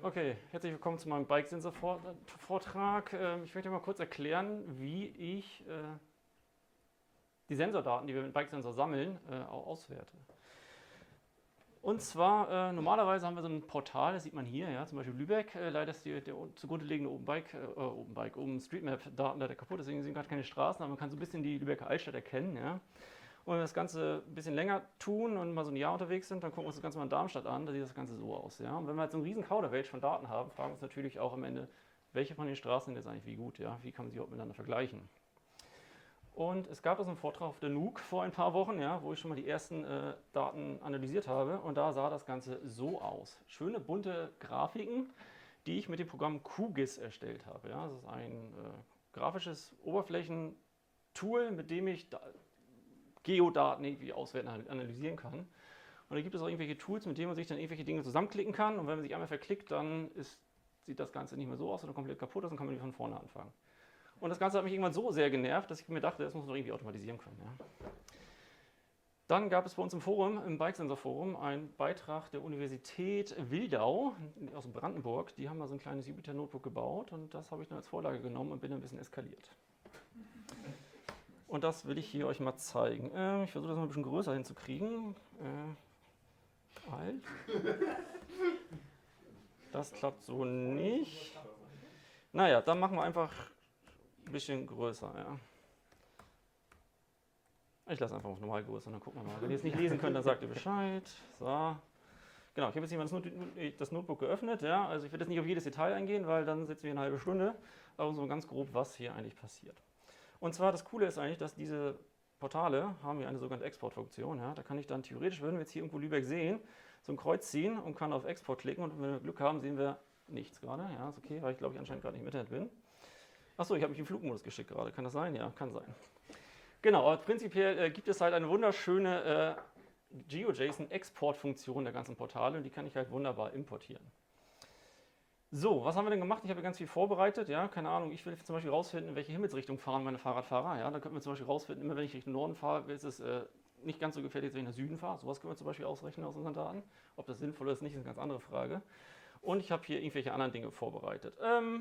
Okay, herzlich willkommen zu meinem Bike-Sensor-Vortrag. Ich möchte mal kurz erklären, wie ich die Sensordaten, die wir mit Bike-Sensor sammeln, auch auswerte. Und zwar, normalerweise haben wir so ein Portal, das sieht man hier, ja, zum Beispiel Lübeck. Leider ist der zugrunde liegende OpenStreetMap-Daten leider kaputt, deswegen sind gerade keine Straßen, aber man kann so ein bisschen die Lübecker Altstadt erkennen. Ja. Und wenn wir das Ganze ein bisschen länger tun und mal so ein Jahr unterwegs sind, dann gucken wir uns das Ganze mal in Darmstadt an, da sieht das Ganze so aus. Ja? Und wenn wir jetzt so einen riesen Kauderwelsch von Daten haben, fragen wir uns natürlich auch am Ende, welche von den Straßen sind jetzt eigentlich wie gut, ja? Wie kann man sie überhaupt miteinander vergleichen. Und es gab also einen Vortrag auf der NUK vor ein paar Wochen, ja, wo ich schon mal die ersten Daten analysiert habe und da sah das Ganze so aus. Schöne bunte Grafiken, die ich mit dem Programm QGIS erstellt habe. Ja? Das ist ein grafisches Oberflächentool, mit dem ich Geodaten irgendwie auswerten und analysieren kann. Und da gibt es auch irgendwelche Tools, mit denen man sich dann irgendwelche Dinge zusammenklicken kann. Und wenn man sich einmal verklickt, dann sieht das Ganze nicht mehr so aus oder komplett kaputt ist und kann man wieder von vorne anfangen. Und das Ganze hat mich irgendwann so sehr genervt, dass ich mir dachte, das muss man doch irgendwie automatisieren können. Ja. Dann gab es bei uns im Forum, im Bike-Sensor-Forum, einen Beitrag der Universität Wildau aus Brandenburg. Die haben da so ein kleines Jupyter-Notebook gebaut und das habe ich dann als Vorlage genommen und bin ein bisschen eskaliert. Und das will ich hier euch mal zeigen. Ich versuche das mal ein bisschen größer hinzukriegen. Halt. Das klappt so nicht. Naja, dann machen wir einfach ein bisschen größer. Ja. Ich lasse einfach auf Normalgröße und dann gucken wir mal. Wenn ihr es nicht lesen könnt, dann sagt ihr Bescheid. So. Genau, ich habe jetzt hier mal das Notebook geöffnet. Ja. Also ich werde jetzt nicht auf jedes Detail eingehen, weil dann sitzen wir eine halbe Stunde. Aber so ganz grob, was hier eigentlich passiert. Und zwar das Coole ist eigentlich, dass diese Portale haben hier eine sogenannte Exportfunktion. Ja. Da kann ich dann theoretisch, wenn wir jetzt hier irgendwo Lübeck sehen, so ein Kreuz ziehen und kann auf Export klicken und wenn wir Glück haben, sehen wir nichts gerade. Ja, ist okay, weil ich glaube ich anscheinend gerade nicht im Internet bin. Achso, ich habe mich im Flugmodus geschickt gerade. Kann das sein? Ja, kann sein. Genau, aber prinzipiell gibt es halt eine wunderschöne GeoJSON-Exportfunktion der ganzen Portale und die kann ich halt wunderbar importieren. So, was haben wir denn gemacht? Ich habe ganz viel vorbereitet, ja, keine Ahnung, ich will zum Beispiel rausfinden, in welche Himmelsrichtung fahren meine Fahrradfahrer, ja, da könnten wir zum Beispiel rausfinden, immer wenn ich Richtung Norden fahre, ist es nicht ganz so gefährlich, wenn ich nach Süden fahre, sowas können wir zum Beispiel ausrechnen aus unseren Daten, ob das sinnvoll ist, nicht, ist eine ganz andere Frage. Und ich habe hier irgendwelche anderen Dinge vorbereitet.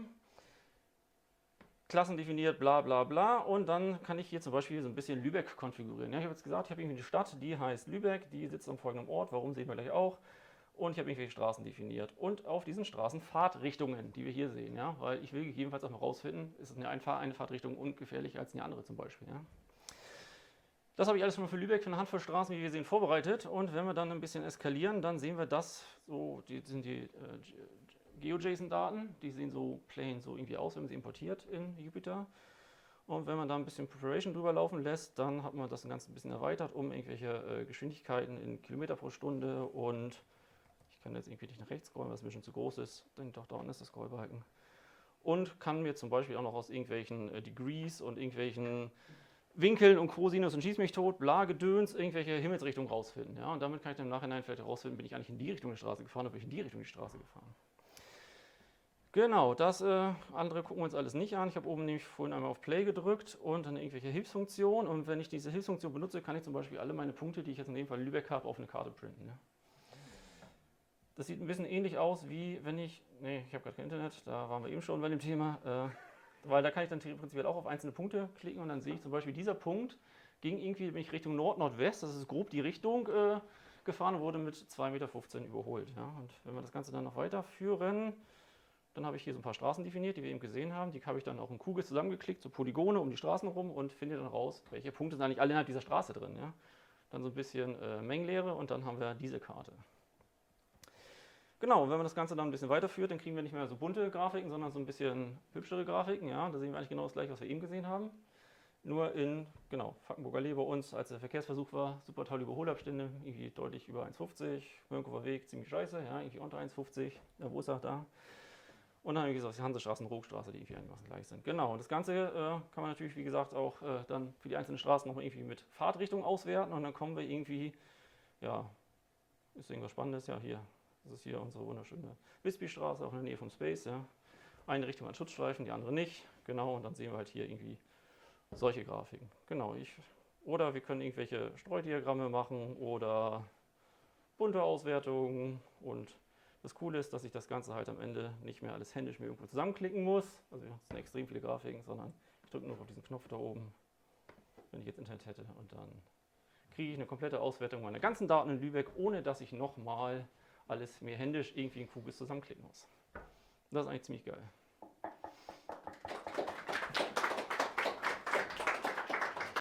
Klassen definiert, bla bla bla und dann kann ich hier zum Beispiel so ein bisschen Lübeck konfigurieren. Ja, ich habe jetzt gesagt, ich habe irgendwie eine Stadt, die heißt Lübeck, die sitzt am folgenden Ort, warum sehen wir gleich auch. Und ich habe irgendwelche Straßen definiert. Und auf diesen Straßen Fahrtrichtungen, die wir hier sehen. Ja? Weil ich will gegebenenfalls auch mal rausfinden, ist eine Fahrtrichtung ungefährlicher als eine andere zum Beispiel. Ja? Das habe ich alles schon mal für Lübeck, für eine Handvoll Straßen, wie wir sehen, vorbereitet. Und wenn wir dann ein bisschen eskalieren, dann sehen wir das, so, sind die GeoJSON-Daten. Die sehen so plain so irgendwie aus, wenn man sie importiert in Jupyter. Und wenn man da ein bisschen Preparation drüber laufen lässt, dann hat man das Ganze ein bisschen erweitert um irgendwelche Geschwindigkeiten in Kilometer pro Stunde und ich kann jetzt irgendwie nicht nach rechts scrollen, weil es ein bisschen zu groß ist. Dann doch, da unten ist das Scrollbalken. Und kann mir zum Beispiel auch noch aus irgendwelchen Degrees und irgendwelchen Winkeln und Cosinus und schieß mich tot, bla, Gedöns, irgendwelche Himmelsrichtungen rausfinden. Ja? Und damit kann ich dann im Nachhinein vielleicht herausfinden, bin ich eigentlich in die Richtung der Straße gefahren oder bin ich in die Richtung die Straße gefahren. Genau, das andere gucken wir uns alles nicht an. Ich habe oben nämlich vorhin einmal auf Play gedrückt und dann irgendwelche Hilfsfunktionen. Und wenn ich diese Hilfsfunktion benutze, kann ich zum Beispiel alle meine Punkte, die ich jetzt in dem Fall Lübeck habe, auf eine Karte printen. Ja? Das sieht ein bisschen ähnlich aus, wie wenn ich habe gerade kein Internet, da waren wir eben schon bei dem Thema, weil da kann ich dann prinzipiell auch auf einzelne Punkte klicken und dann sehe ich zum Beispiel, dieser Punkt ging irgendwie, bin ich Richtung Nord-Nordwest, das ist grob die Richtung gefahren und wurde mit 2,15 Meter überholt. Ja? Und wenn wir das Ganze dann noch weiterführen, dann habe ich hier so ein paar Straßen definiert, die wir eben gesehen haben. Die habe ich dann auch in QGIS zusammengeklickt, so Polygone um die Straßen rum und finde dann raus, welche Punkte sind eigentlich alle innerhalb dieser Straße drin. Ja? Dann so ein bisschen Mengenlehre und dann haben wir diese Karte. Genau, wenn man das Ganze dann ein bisschen weiterführt, dann kriegen wir nicht mehr so bunte Grafiken, sondern so ein bisschen hübschere Grafiken. Ja, da sehen wir eigentlich genau das gleiche, was wir eben gesehen haben. Nur in, Fackenburger Allee bei uns, als der Verkehrsversuch war, super tolle Überholabstände, irgendwie deutlich über 1,50, Mönkower Weg ziemlich scheiße, ja, irgendwie unter 1,50, ja, wo ist er da? Und dann, wie gesagt, die Hansestraße und Ruchstraße, die irgendwie einigermaßen gleich sind. Genau, und das Ganze kann man natürlich, wie gesagt, auch dann für die einzelnen Straßen nochmal irgendwie mit Fahrtrichtung auswerten und dann kommen wir irgendwie, ja, ist irgendwas Spannendes, ja, hier. Das ist hier unsere wunderschöne Wispystraße, auch in der Nähe vom Space. Ja. Eine Richtung an Schutzstreifen, die andere nicht. Genau, und dann sehen wir halt hier irgendwie solche Grafiken. Genau, oder wir können irgendwelche Streudiagramme machen oder bunte Auswertungen und Das Coole ist, dass ich das Ganze halt am Ende nicht mehr alles händisch mir irgendwo zusammenklicken muss. Also es sind extrem viele Grafiken, sondern ich drücke nur auf diesen Knopf da oben, wenn ich jetzt Internet hätte, und dann kriege ich eine komplette Auswertung meiner ganzen Daten in Lübeck, ohne dass ich nochmal alles mir händisch irgendwie in QGIS zusammenklicken muss. Das ist eigentlich ziemlich geil.